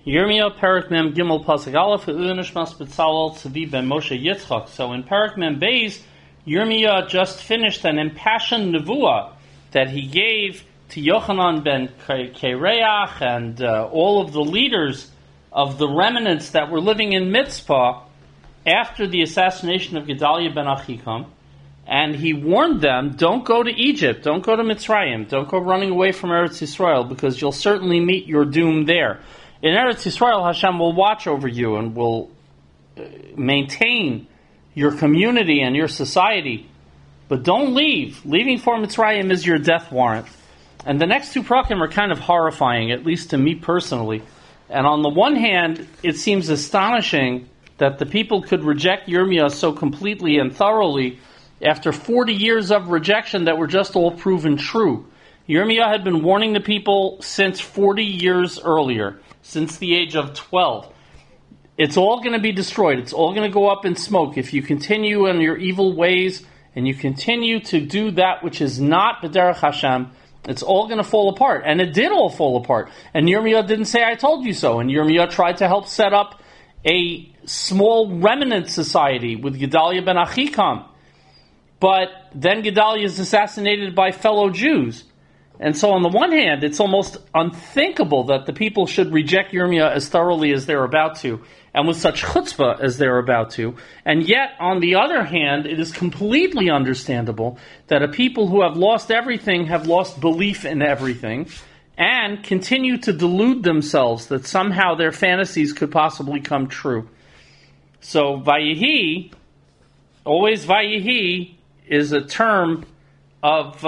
Yirmiyah Perek Mem Gimel Pasuk Aleph Nishmas B'Tzalel Tzvi Ben Moshe Yitzchak. So in Perek Mem Beis, Yirmiyah just finished an impassioned nevuah that he gave to Yochanan ben Kareach and all of the leaders of the remnants that were living in Mitzpah after the assassination of Gedaliah ben Achikam. And he warned them, don't go to Egypt, don't go to Mitzrayim, don't go running away from Eretz Yisrael, because you'll certainly meet your doom there. In Eretz Yisrael, Hashem will watch over you and will maintain your community and your society. But don't leave. Leaving for Mitzrayim is your death warrant. And the next two prakim are kind of horrifying, at least to me personally. And on the one hand, it seems astonishing that the people could reject Yirmiyah so completely and thoroughly after 40 years of rejection that were just all proven true. Yirmiyah had been warning the people since 40 years earlier, since the age of 12. It's all going to be destroyed. It's all going to go up in smoke. If you continue in your evil ways and you continue to do that which is not B'derech Hashem, it's all going to fall apart. And it did all fall apart. And Yirmiyah didn't say, I told you so. And Yirmiyah tried to help set up a small remnant society with Gedaliah ben Achikam. But then Gedaliah is assassinated by fellow Jews. And so on the one hand, it's almost unthinkable that the people should reject Yirmiyah as thoroughly as they're about to, and with such chutzpah as they're about to. And yet, on the other hand, it is completely understandable that a people who have lost everything have lost belief in everything, and continue to delude themselves that somehow their fantasies could possibly come true. So, Vayehi, always Vayehi, is a term of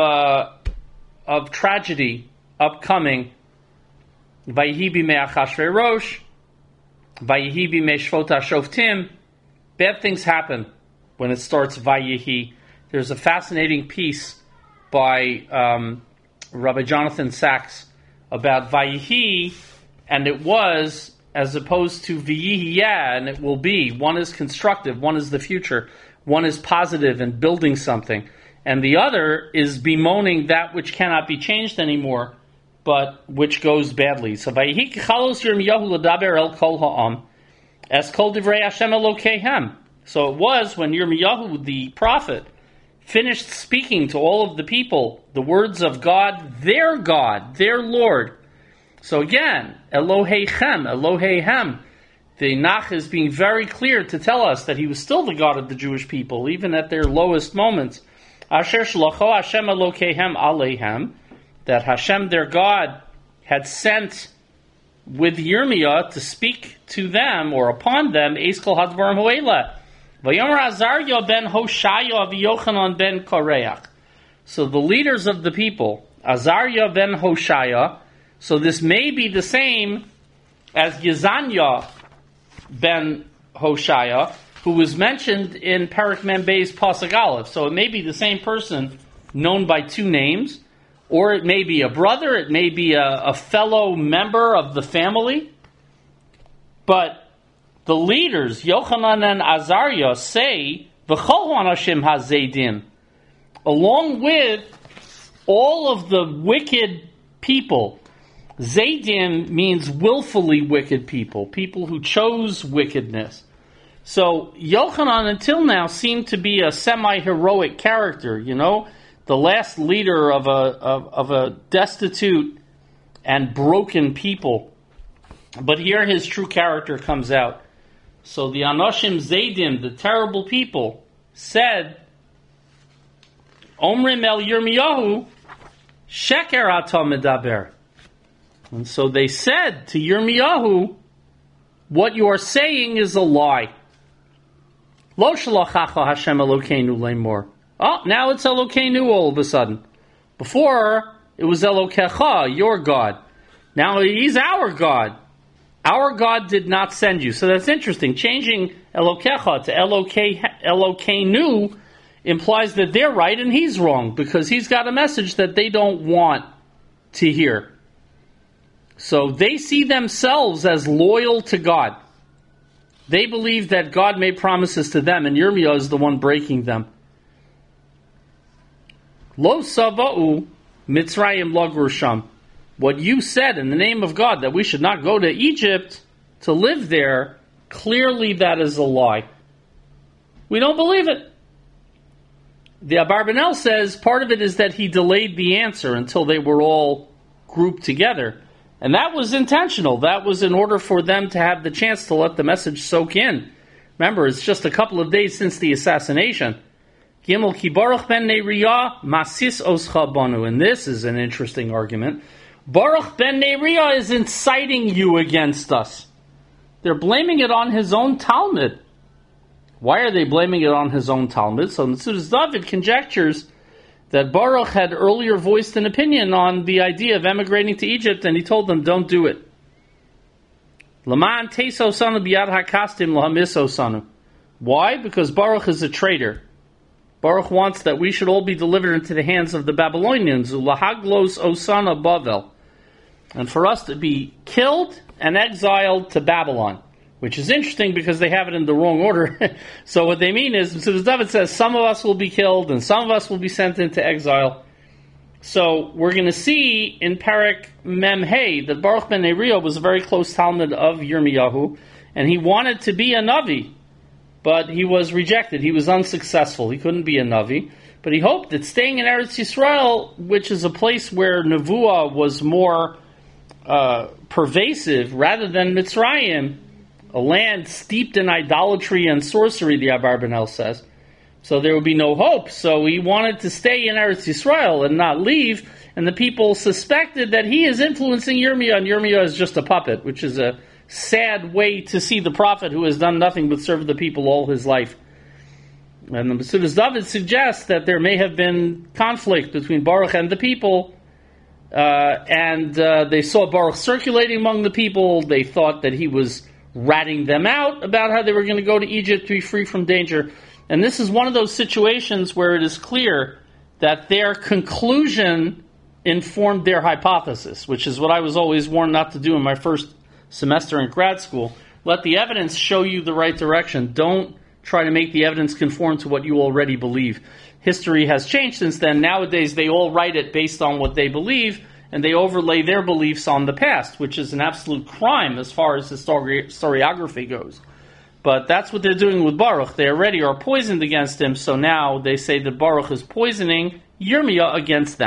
tragedy upcoming. Vayehi b'mei Achashverosh, Vayehi b'mei Shvot HaShoftim. Bad things happen when it starts Vayehi. There's a fascinating piece by Rabbi Jonathan Sachs about Vayehi, and it was as opposed to V'yihiyah, and it will be. One is constructive, one is the future, one is positive and building something. And the other is bemoaning that which cannot be changed anymore, but which goes badly. So, Vayehi k'chalos Yirmiyahu l'daber el kol ha'am, es kol divrei Hashem Elokehem. So it was when Yirmiyahu, the prophet, finished speaking to all of the people the words of God, their Lord. So again, Eloheihem. The Nach is being very clear to tell us that he was still the God of the Jewish people, even at their lowest moments. Asher shalacho Hashem Elokehem aleihem, that Hashem, their God, had sent with Yirmiyah to speak to them, or upon them, Eis kol hadvarim ho'ela. Vayomer Azariah ben Hoshaya v'Yochanan ben Kareach. So the leaders of the people, Azariah ben Hoshaya, so this may be the same as Yezaniah ben Hoshaya, who was mentioned in Perek Mem Beis Pasuk Aleph. So it may be the same person known by two names, or it may be a brother, it may be a fellow member of the family. But the leaders, Yochanan and Azariah, say, V'chol anashim hazeidim, along with all of the wicked people. Zaydim means willfully wicked people, people who chose wickedness. So Yochanan until now seemed to be a semi-heroic character, the last leader of a destitute and broken people. But here his true character comes out. So the Anoshim Zaydim, the terrible people, said, Omrim el Yirmiyahu, Sheker ata medaber. And so they said to Yirmiyahu, what you are saying is a lie. Lo shalachacha Hashem Elokeinu lemor. Oh, now it's Elokeinu all of a sudden. Before, it was Elokecha, your God. Now he's our God. Our God did not send you. So that's interesting. Changing Elokecha to Elokeinu implies that they're right and he's wrong, because he's got a message that they don't want to hear. So they see themselves as loyal to God. They believe that God made promises to them, and Yirmiyah is the one breaking them. Lo sava'u Mitzrayim lagrusham. What you said in the name of God, that we should not go to Egypt, to live there, clearly that is a lie. We don't believe it. The Abarbanel says part of it is that he delayed the answer until they were all grouped together. And that was intentional. That was in order for them to have the chance to let the message soak in. Remember, it's just a couple of days since the assassination. Gimel ki Baruch ben Neriah masis oscha banu. And this is an interesting argument. Baruch ben Neriah is inciting you against us. They're blaming it on his own Talmud. Why are they blaming it on his own Talmud? So Metzudas David conjectures that Baruch had earlier voiced an opinion on the idea of emigrating to Egypt, and he told them, don't do it. Laman teso sanu biyad hakastim lahamiso sanu. Why? Because Baruch is a traitor. Baruch wants that we should all be delivered into the hands of the Babylonians, ulahaglos osana Bavel, and for us to be killed and exiled to Babylon. Which is interesting because they have it in the wrong order. So what they mean is, so David says, some of us will be killed and some of us will be sent into exile. So we're going to see in Parak Mem Hey that Baruch ben Neriah was a very close Talmud of Yirmiyahu, and he wanted to be a Navi, but he was rejected. He was unsuccessful. He couldn't be a Navi. But he hoped that staying in Eretz Yisrael, which is a place where Nevuah was more pervasive rather than Mitzrayim, a land steeped in idolatry and sorcery, the Abarbanel says. So there would be no hope. So he wanted to stay in Eretz Yisrael and not leave. And the people suspected that he is influencing Yirmiyah, and Yirmiyah is just a puppet, which is a sad way to see the prophet who has done nothing but serve the people all his life. And the Metzudas David suggests that there may have been conflict between Baruch and the people. And they saw Baruch circulating among the people. They thought that he was ratting them out about how they were going to go to Egypt to be free from danger. And this is one of those situations where it is clear that their conclusion informed their hypothesis, which is what I was always warned not to do in my first semester in grad school. Let the evidence show you the right direction. Don't try to make the evidence conform to what you already believe. History has changed since then. Nowadays, they all write it based on what they believe, and they overlay their beliefs on the past, which is an absolute crime as far as historiography goes. But that's what they're doing with Baruch. They already are poisoned against him, so now they say that Baruch is poisoning Yirmiyah against them.